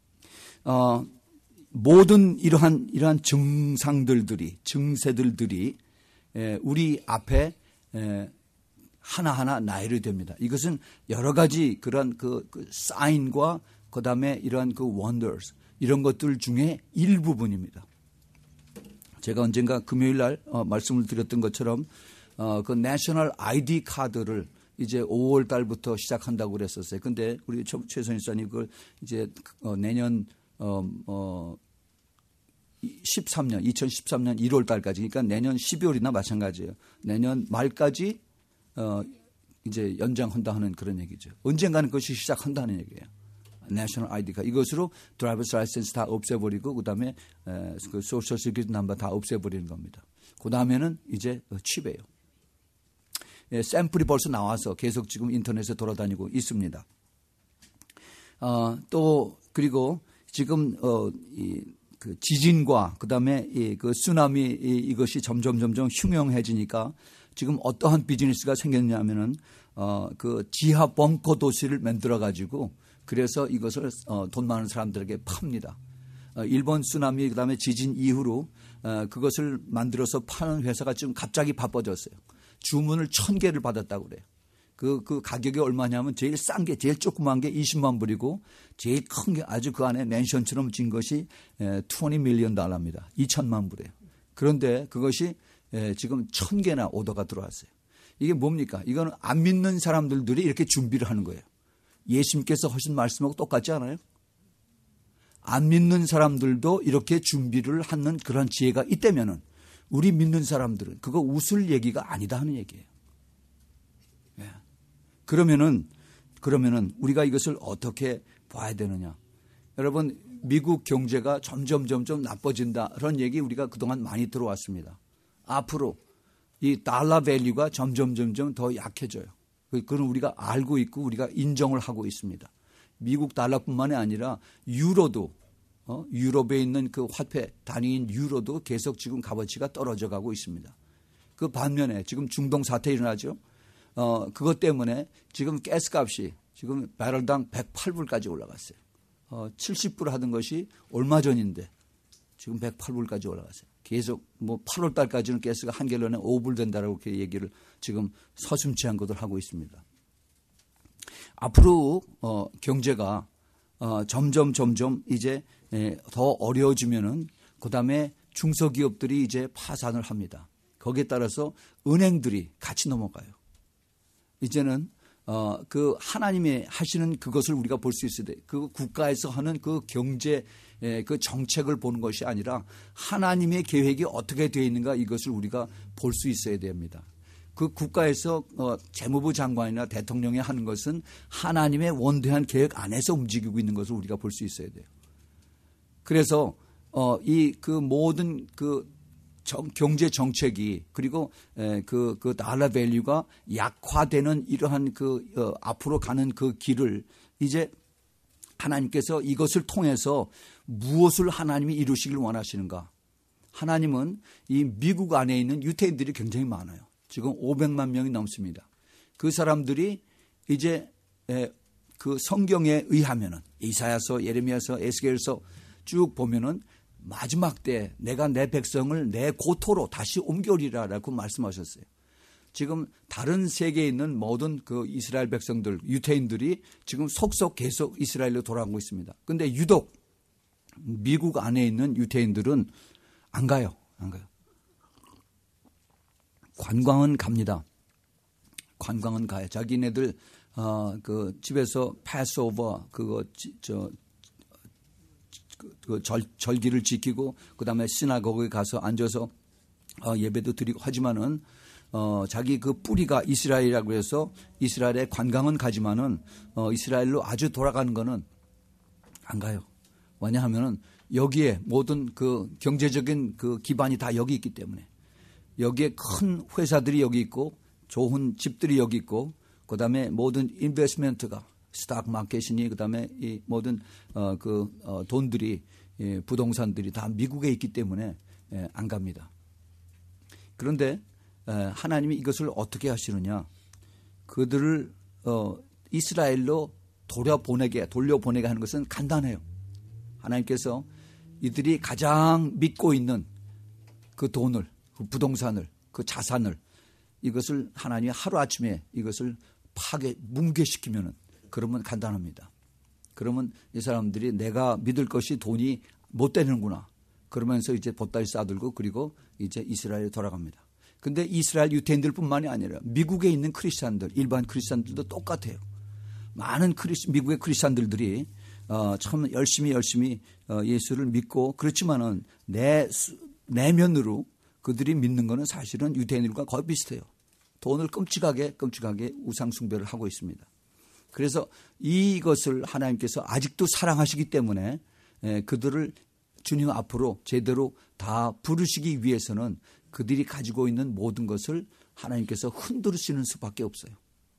모든 이러한 증세들들이 우리 앞에 하나하나 나열이 됩니다. 이것은 여러 가지 그런 그 사인과 그다음에 이러한 그 wonders 이런 것들 중에 일부분입니다. 제가 언젠가 금요일 날 말씀을 드렸던 것처럼 그 내셔널 아이디 카드를 이제 5월 달부터 시작한다고 그랬었어요. 근데 우리 최선희 목사님 그걸 이제 내년 2013년 1월 달까지 그러니까 내년 12월이나 마찬가지예요. 내년 말까지 이제 연장한다 하는 그런 얘기죠. 언젠가는 그것이 시작한다는 얘기예요. 내셔널 아이디가 이것으로 드라이버스 라이센스 다 없애버리고 그다음에 그 소셜 시큐리티 넘버 다 없애버리는 겁니다. 그다음에는 이제 칩이에요. 예, 샘플이 벌써 나와서 계속 지금 인터넷에 돌아다니고 있습니다. 또 그리고 지금 그 지진과 그다음에 그 쓰나미 이것이 점점 흉흉해지니까 지금 어떠한 비즈니스가 생겼냐면은 그 지하 벙커 도시를 만들어 가지고 그래서 이것을 돈 많은 사람들에게 팝니다. 일본 쓰나미 그다음에 지진 이후로 그것을 만들어서 파는 회사가 지금 갑자기 바빠졌어요. 주문을 1000개를 받았다고 그래요. 그 가격이 얼마냐면 제일 싼 게 제일 조그만 게 20만 불이고 제일 큰 게 아주 그 안에 맨션처럼 진 것이 $20 million 2천만 불이에요. 그런데 그것이 지금 1000개나 오더가 들어왔어요. 이게 뭡니까? 이거는 안 믿는 사람들이 이렇게 준비를 하는 거예요. 예수님께서 하신 말씀하고 똑같지 않아요? 안 믿는 사람들도 이렇게 준비를 하는 그런 지혜가 있다면은 우리 믿는 사람들은 그거 웃을 얘기가 아니다 하는 얘기예요. 그러면은 우리가 이것을 어떻게 봐야 되느냐? 여러분, 미국 경제가 점점 나빠진다. 그런 얘기 우리가 그동안 많이 들어왔습니다. 앞으로 이 달러 밸류가 점점 더 약해져요. 그건 우리가 알고 있고 우리가 인정을 하고 있습니다. 미국 달러뿐만이 아니라 유로도 유럽에 있는 그 화폐 단위인 유로도 계속 지금 값어치가 떨어져 가고 있습니다. 그 반면에 지금 중동 사태 일어나죠. 그것 때문에 지금 가스값이 지금 배럴당 108불까지 올라갔어요. 70불 하던 것이 얼마 전인데 지금 108불까지 올라갔어요. 계속 뭐 8월 달까지는 가스가 한 갤런에 5불 된다라고 이렇게 얘기를 지금 서슴지 않은 것을 하고 있습니다. 앞으로 경제가 점점 이제 더 어려워지면은 그다음에 중소기업들이 이제 파산을 합니다. 거기에 따라서 은행들이 같이 넘어가요. 이제는 그 하나님의 하시는 그것을 우리가 볼 수 있어야 돼. 그 국가에서 하는 그 경제 그 정책을 보는 것이 아니라 하나님의 계획이 어떻게 되어 있는가 이것을 우리가 볼 수 있어야 됩니다. 그 국가에서 재무부 장관이나 대통령이 하는 것은 하나님의 원대한 계획 안에서 움직이고 있는 것을 우리가 볼 수 있어야 돼요. 그래서 이 그 모든 그 경제 정책이 그리고 그 달러 밸류가 약화되는 이러한 그 앞으로 가는 그 길을 이제 하나님께서 이것을 통해서 무엇을 하나님이 이루시길 원하시는가? 하나님은 이 미국 안에 있는 유태인들이 굉장히 많아요. 지금 500만 명이 넘습니다. 그 사람들이 이제 그 성경에 의하면은 이사야서, 예레미야서, 에스겔서 쭉 보면은 마지막 때 내가 내 백성을 내 고토로 다시 옮겨오리라라고 말씀하셨어요. 지금 다른 세계에 있는 모든 그 이스라엘 백성들, 유태인들이 지금 속속 계속 이스라엘로 돌아가고 있습니다. 그런데 유독 미국 안에 있는 유태인들은 안 가요. 관광은 갑니다. 관광은 가요. 자기네들 그 집에서 패스오버 그거 그 절기를 지키고 그다음에 시나고그에 가서 앉아서 예배도 드리고 하지만은 자기 그 뿌리가 이스라엘이라고 해서 이스라엘에 관광은 가지만은 이스라엘로 아주 돌아가는 거는 안 가요. 왜냐하면은 여기에 모든 그 경제적인 그 기반이 다 여기 있기 때문에 여기에 큰 회사들이 여기 있고 좋은 집들이 여기 있고 그다음에 모든 인베스트먼트가 스탁 마켓이니 그다음에 이 모든 돈들이 부동산들이 다 미국에 있기 때문에 안 갑니다. 그런데 하나님이 이것을 어떻게 하시느냐? 그들을 이스라엘로 돌려보내게 하는 것은 간단해요. 하나님께서 이들이 가장 믿고 있는 그 돈을, 그 부동산을, 그 자산을 이것을 하나님이 하루아침에 이것을 뭉개시키면은 그러면 간단합니다. 그러면 이 사람들이 내가 믿을 것이 돈이 못 되는구나. 그러면서 이제 보따리 싸들고 그리고 이제 이스라엘에 돌아갑니다. 근데 이스라엘 유태인들뿐만이 아니라 미국에 있는 크리스찬들, 일반 크리스찬들도 똑같아요. 많은 미국의 크리스찬들이 참 열심히 예수를 믿고 그렇지만은 내면으로 그들이 믿는 것은 사실은 유대인들과 거의 비슷해요. 돈을 끔찍하게 우상 숭배를 하고 있습니다. 그래서 이것을 하나님께서 아직도 사랑하시기 때문에 그들을 주님 앞으로 제대로 다 부르시기 위해서는 그들이 가지고 있는 모든 것을 하나님께서 흔들으시는 수밖에 없어요.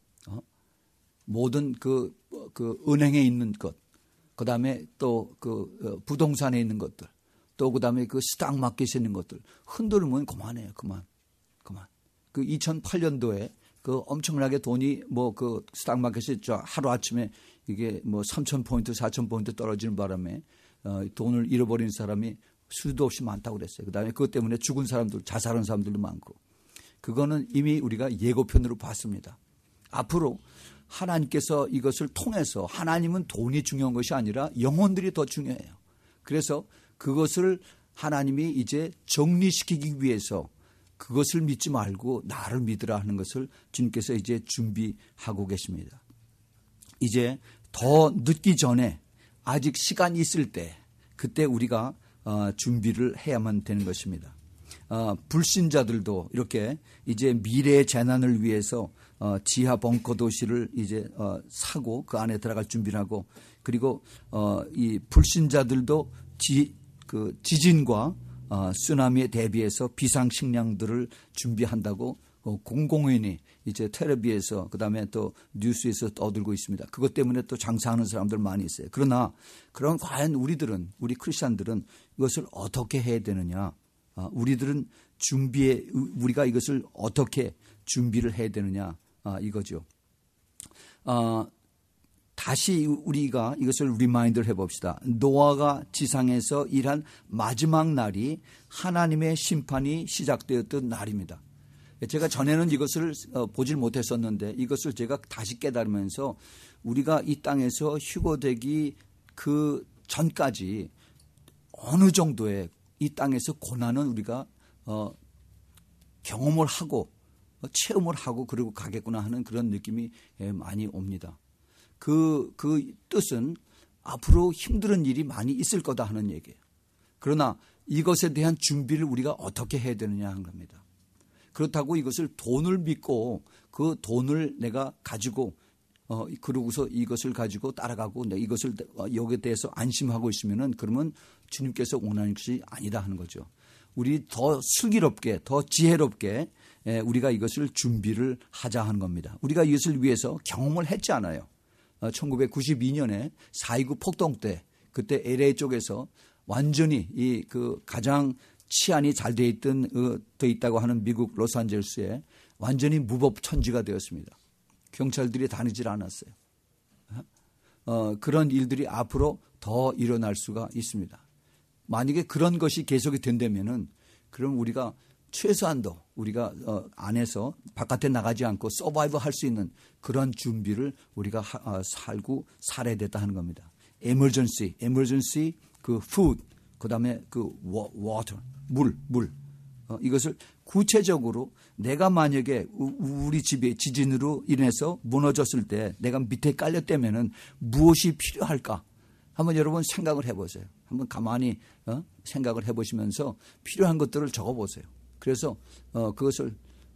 모든 그 은행에 있는 것, 그 다음에 또 그 부동산에 있는 것들, 또 그 다음에 그 스탁마켓에 있는 것들 흔들면 그만해요. 그만. 그 2008년도에 그 엄청나게 돈이 뭐 그 스탁마켓에 하루 아침에 이게 뭐 3,000포인트, 4,000포인트 떨어지는 바람에 돈을 잃어버린 사람이 수도 없이 많다고 그랬어요. 그 다음에 그것 때문에 죽은 사람들, 자살한 사람들도 많고. 그거는 이미 우리가 예고편으로 봤습니다. 앞으로 하나님께서 이것을 통해서 하나님은 돈이 중요한 것이 아니라 영혼들이 더 중요해요. 그래서 그것을 하나님이 이제 정리시키기 위해서 그것을 믿지 말고 나를 믿으라 하는 것을 주님께서 이제 준비하고 계십니다. 이제 더 늦기 전에 아직 시간이 있을 때 그때 우리가 준비를 해야만 되는 것입니다. 불신자들도 이렇게 이제 미래의 재난을 위해서 지하 벙커 도시를 이제 사고 그 안에 들어갈 준비를 하고 그리고 이 불신자들도 지진과 쓰나미에 대비해서 비상식량들을 준비한다고 공공연히 이제 텔레비에서 그다음에 또 뉴스에서 떠들고 있습니다. 그것 때문에 또 장사하는 사람들 많이 있어요. 그러나 그럼 과연 우리 크리스천들은 이것을 어떻게 해야 되느냐? 우리가 이것을 어떻게 준비를 해야 되느냐? 이거죠. 다시 우리가 이것을 리마인드를 해봅시다. 노아가 지상에서 일한 마지막 날이 하나님의 심판이 시작되었던 날입니다. 제가 전에는 이것을 보질 못했었는데 이것을 제가 다시 깨달으면서 우리가 이 땅에서 휴거되기 그 전까지 어느 정도의 이 땅에서 고난은 우리가 경험을 하고 체험을 하고 그리고 가겠구나 하는 그런 느낌이 많이 옵니다. 그 뜻은 앞으로 힘든 일이 많이 있을 거다 하는 얘기예요. 그러나 이것에 대한 준비를 우리가 어떻게 해야 되느냐 하는 겁니다. 그렇다고 이것을 돈을 믿고 그 돈을 내가 가지고 그러고서 이것을 가지고 따라가고 이것을 여기에 대해서 안심하고 있으면은 그러면 주님께서 원하는 것이 아니다 하는 거죠. 우리 더 슬기롭게 더 지혜롭게 우리가 이것을 준비를 하자 하는 겁니다. 우리가 이것을 위해서 경험을 했지 않아요. 1992년에 4.29 폭동 때 그때 LA 쪽에서 완전히 그 가장 치안이 잘 돼 있다고 하는 미국 로스앤젤레스에 완전히 무법천지가 되었습니다. 경찰들이 다니질 않았어요. 그런 일들이 앞으로 더 일어날 수가 있습니다. 만약에 그런 것이 계속이 된다면은 그럼 우리가 최소한도 우리가 안에서 바깥에 나가지 않고 서바이브 할 수 있는 그런 준비를 우리가 살고 살아야 됐다 하는 겁니다. emergency 그 food 그다음에 그 water 물 이것을 구체적으로 내가 만약에 우리 집에 지진으로 인해서 무너졌을 때 내가 밑에 깔렸다면은 무엇이 필요할까? 한번 여러분 생각을 해보세요. 한번 가만히 생각을 해보시면서 필요한 것들을 적어보세요. 그래서 그것을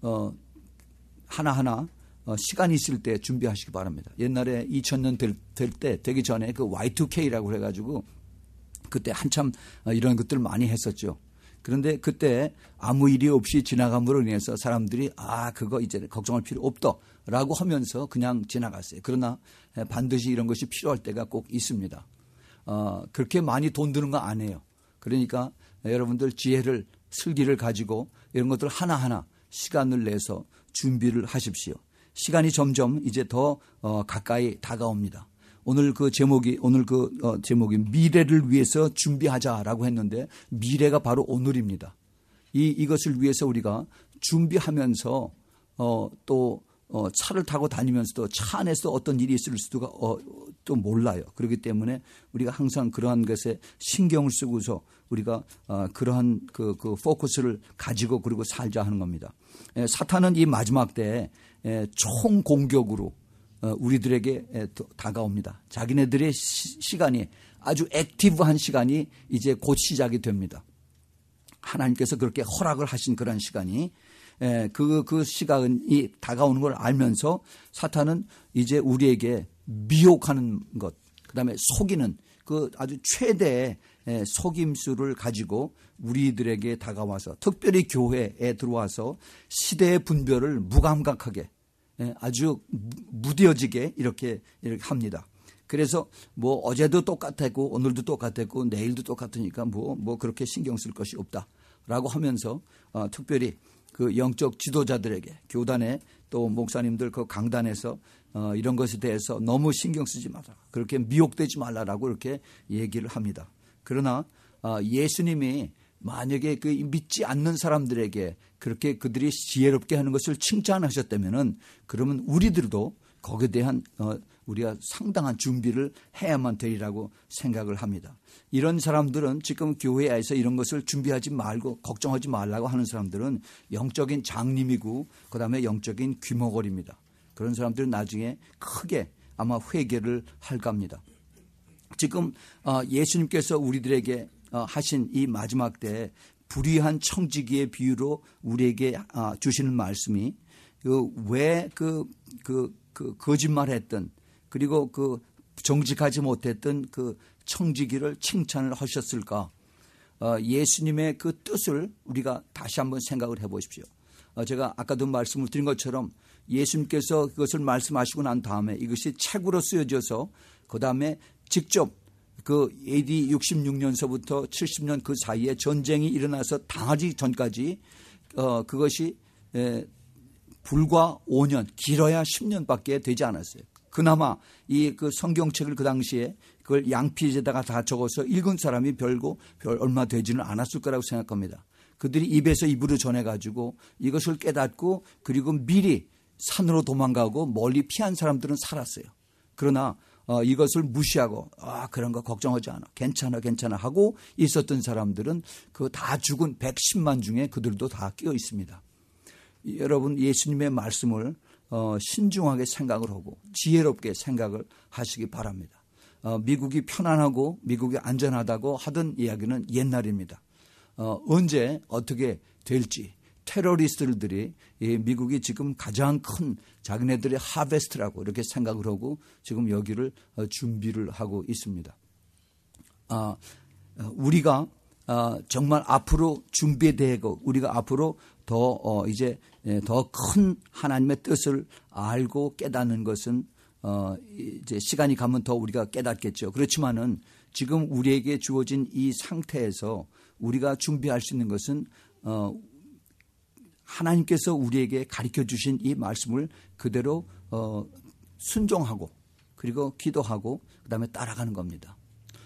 하나하나 시간이 있을 때 준비하시기 바랍니다. 옛날에 2000년 되기 전에 그 Y2K라고 해가지고 그때 한참 이런 것들 많이 했었죠. 그런데 그때 아무 일이 없이 지나감으로 인해서 사람들이 그거 이제 걱정할 필요 없다라고 하면서 그냥 지나갔어요. 그러나 반드시 이런 것이 필요할 때가 꼭 있습니다. 그렇게 많이 돈 드는 거 아니에요. 그러니까 여러분들 지혜를 슬기를 가지고 이런 것들 하나하나 시간을 내서 준비를 하십시오. 시간이 점점 이제 더 가까이 다가옵니다. 오늘 그 제목이 미래를 위해서 준비하자라고 했는데 미래가 바로 오늘입니다. 이것을 위해서 우리가 준비하면서 또 차를 타고 다니면서도 차 안에서 어떤 일이 있을 수도 또 몰라요. 그렇기 때문에 우리가 항상 그러한 것에 신경을 쓰고서 우리가 그러한 그 포커스를 가지고 그리고 살자 하는 겁니다. 사탄은 이 마지막 때에 총공격으로 우리들에게 다가옵니다. 자기네들의 시간이 아주 액티브한 시간이 이제 곧 시작이 됩니다. 하나님께서 그렇게 허락을 하신 그런 시간이 그 시간이 다가오는 걸 알면서 사탄은 이제 우리에게 미혹하는 것, 그다음에 속이는 그 아주 최대의 속임수를 가지고 우리들에게 다가와서 특별히 교회에 들어와서 시대의 분별을 무감각하게 아주 무뎌지게 이렇게 합니다. 그래서 뭐 어제도 똑같았고 오늘도 똑같았고 내일도 똑같으니까 뭐 그렇게 신경 쓸 것이 없다라고 하면서 특별히 그 영적 지도자들에게 교단에 또 목사님들 그 강단에서 이런 것에 대해서 너무 신경 쓰지 마라. 그렇게 미혹되지 말라라고 이렇게 얘기를 합니다. 그러나 예수님이 만약에 그 믿지 않는 사람들에게 그렇게 그들이 지혜롭게 하는 것을 칭찬하셨다면은 그러면 우리들도 거기에 대한 우리가 상당한 준비를 해야만 되리라고 생각을 합니다. 이런 사람들은 지금 교회에서 이런 것을 준비하지 말고 걱정하지 말라고 하는 사람들은 영적인 장님이고 그다음에 영적인 귀머거리입니다. 그런 사람들은 나중에 크게 아마 회개를 할 겁니다. 지금 예수님께서 우리들에게 하신 이 마지막 때 불의한 청지기의 비유로 우리에게 주시는 말씀이 왜 거짓말했던 그리고 그 정직하지 못했던 그 청지기를 칭찬을 하셨을까? 예수님의 그 뜻을 우리가 다시 한번 생각을 해보십시오. 제가 아까도 말씀을 드린 것처럼 예수님께서 그것을 말씀하시고 난 다음에 이것이 책으로 쓰여져서 그 다음에 직접 그 AD 66년서부터 70년 그 사이에 전쟁이 일어나서 당하기 전까지 그것이 불과 5년, 길어야 10년밖에 되지 않았어요. 그나마 이 그 성경책을 그 당시에 그걸 양피지에다가 다 적어서 읽은 사람이 별 얼마 되지는 않았을 거라고 생각합니다. 그들이 입에서 입으로 전해가지고 이것을 깨닫고 그리고 미리 산으로 도망가고 멀리 피한 사람들은 살았어요. 그러나 이것을 무시하고 그런 거 걱정하지 않아. 괜찮아 하고 있었던 사람들은 그 다 죽은 110만 중에 그들도 다 끼어 있습니다. 여러분 예수님의 말씀을 신중하게 생각을 하고 지혜롭게 생각을 하시기 바랍니다. 미국이 편안하고 미국이 안전하다고 하던 이야기는 옛날입니다. 언제 어떻게 될지 테러리스트들이 미국이 지금 가장 큰 자기네들의 하베스트라고 이렇게 생각을 하고 지금 여기를 준비를 하고 있습니다. 우리가 정말 앞으로 준비되고 우리가 앞으로 이제 더 큰 하나님의 뜻을 알고 깨닫는 것은 이제 시간이 가면 더 우리가 깨닫겠죠. 그렇지만은 지금 우리에게 주어진 이 상태에서 우리가 준비할 수 있는 것은 하나님께서 우리에게 가르쳐 주신 이 말씀을 그대로 순종하고 그리고 기도하고 그다음에 따라가는 겁니다.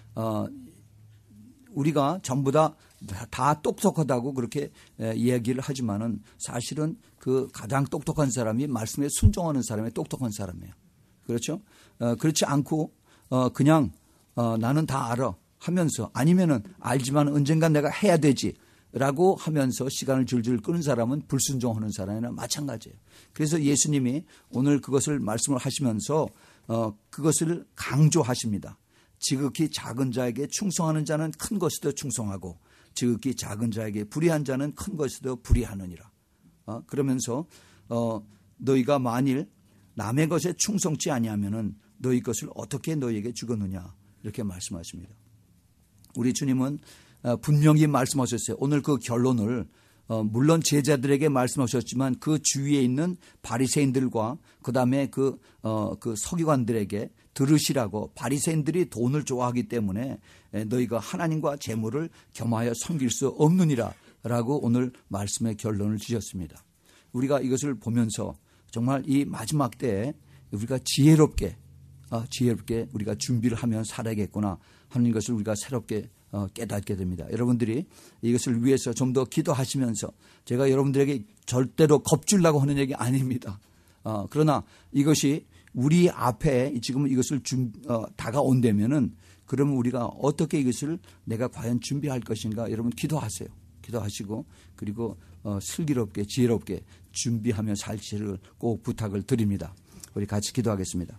우리가 전부 다 똑똑하다고 그렇게 이야기를 하지만은 사실은 그 가장 똑똑한 사람이 말씀에 순종하는 사람이 똑똑한 사람이에요. 그렇죠? 그렇지 않고 그냥 나는 다 알아 하면서 아니면은 알지만 언젠간 내가 해야 되지라고 하면서 시간을 줄줄 끄는 사람은 불순종하는 사람이나 마찬가지예요. 그래서 예수님이 오늘 그것을 말씀을 하시면서 그것을 강조하십니다. 지극히 작은 자에게 충성하는 자는 큰 것에도 충성하고 지극히 작은 자에게 불의한 자는 큰 것에도 불의하느니라. 그러면서 너희가 만일 남의 것에 충성치 아니하면은 너희 것을 어떻게 너희에게 주겠느냐 이렇게 말씀하십니다. 우리 주님은 분명히 말씀하셨어요. 오늘 그 결론을 물론 제자들에게 말씀하셨지만 그 주위에 있는 바리새인들과 그다음에 그 서기관들에게 들으시라고. 바리새인들이 돈을 좋아하기 때문에 너희가 하나님과 재물을 겸하여 섬길 수 없느니라 라고 오늘 말씀의 결론을 주셨습니다. 우리가 이것을 보면서 정말 이 마지막 때에 우리가 지혜롭게 우리가 준비를 하면 살아야겠구나 하는 것을 우리가 새롭게 깨닫게 됩니다. 여러분들이 이것을 위해서 좀 더 기도하시면서 제가 여러분들에게 절대로 겁주려고 하는 얘기 아닙니다. 그러나 이것이 우리 앞에 지금 이것을 다가온다면은 그러면 우리가 어떻게 이것을 내가 과연 준비할 것인가 여러분 기도하세요. 기도하시고 그리고 슬기롭게 지혜롭게 준비하며 살지를 꼭 부탁을 드립니다. 우리 같이 기도하겠습니다.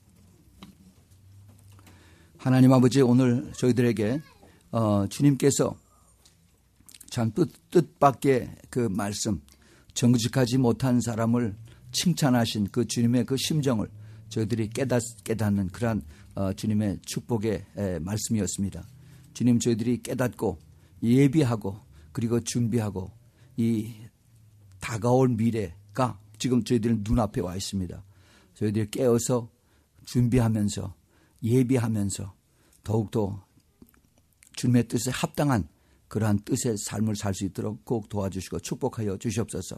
하나님 아버지 오늘 저희들에게 주님께서 참 뜻밖의 그 말씀 정직하지 못한 사람을 칭찬하신 그 주님의 그 심정을 저희들이 깨닫는 그러한 주님의 축복의 말씀이었습니다. 주님, 저희들이 깨닫고 예비하고 그리고 준비하고 이 다가올 미래가 지금 저희들 눈앞에 와 있습니다. 저희들이 깨어서 준비하면서 예비하면서 더욱더 주님의 뜻에 합당한 그러한 뜻의 삶을 살 수 있도록 꼭 도와주시고 축복하여 주시옵소서.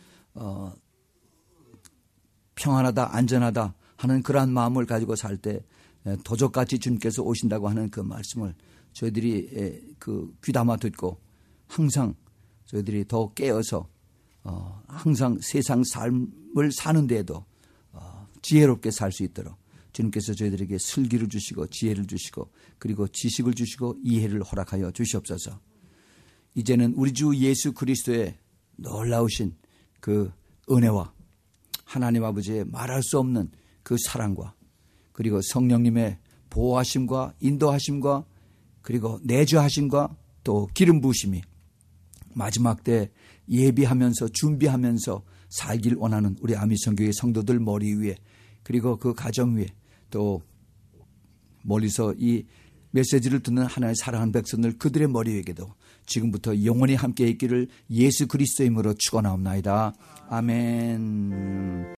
평안하다 안전하다 하는 그러한 마음을 가지고 살 때 도적같이 주님께서 오신다고 하는 그 말씀을 저희들이 그 귀담아 듣고 항상 저희들이 더 깨어서 항상 세상 삶을 사는 데에도 지혜롭게 살 수 있도록 주님께서 저희들에게 슬기를 주시고 지혜를 주시고 그리고 지식을 주시고 이해를 허락하여 주시옵소서. 이제는 우리 주 예수 그리스도의 놀라우신 그 은혜와 하나님 아버지의 말할 수 없는 그 사랑과 그리고 성령님의 보호하심과 인도하심과 그리고 내주하심과 또 기름 부으심이 마지막 때 예비하면서 준비하면서 살길 원하는 우리 아미성교회 성도들 머리 위에 그리고 그 가정 위에 또 멀리서 이 메시지를 듣는 하나님의 사랑하는 백성들 그들의 머리 위에도 지금부터 영원히 함께 있기를 예수 그리스도의 이름으로 축원하옵나이다. 아멘.